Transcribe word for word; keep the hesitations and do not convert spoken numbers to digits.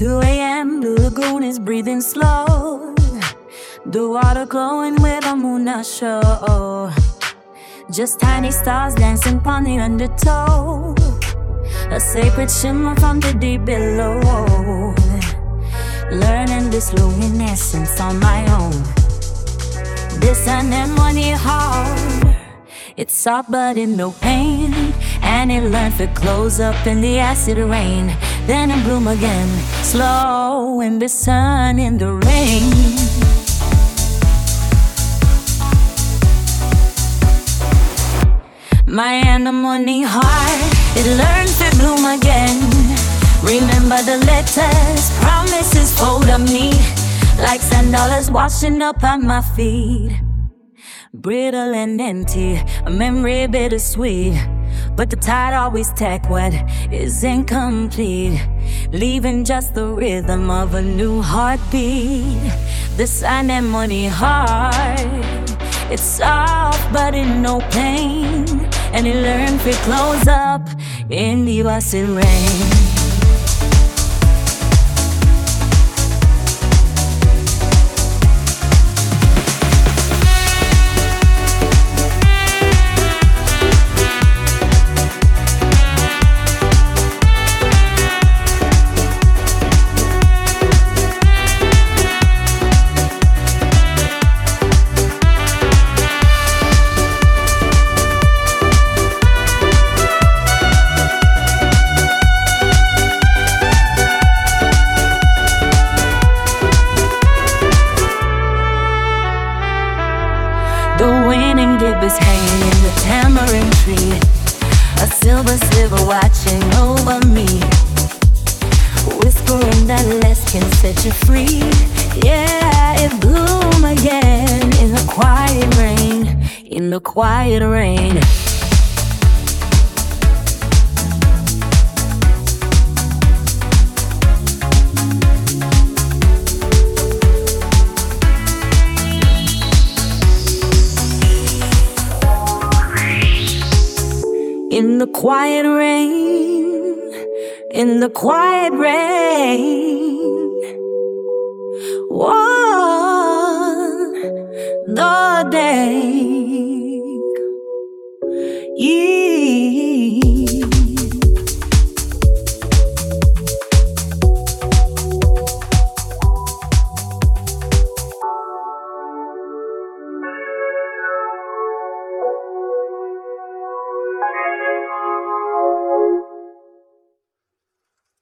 two a.m. Blue Lagoon is breathing slow. The water glowing with a moonlight show. Just tiny stars dancing upon the undertow. A sacred shimmer from the deep below. Learning this luminescence on my own. This anemone hard. It's soft but in no pain. And it learned to close up in the acid rain. Then it bloom again, slow in the sun, in the rain. My anemone heart, it learns to bloom again. Remember the letters, promises fold on me. Like sand dollars washing up on my feet. Brittle and empty, a memory bittersweet. But the tide always tack what is incomplete, leaving just the rhythm of a new heartbeat. This anemone heart, it's soft but in no pain. And it learned to close up in the acid rain. The winning gibbous hanging in the tamarind tree. A silver sliver watching over me, whispering that less can set you free. Yeah, it bloom again in the quiet rain, in the quiet rain. In the quiet rain, in the quiet rain. One, the day. Yeah.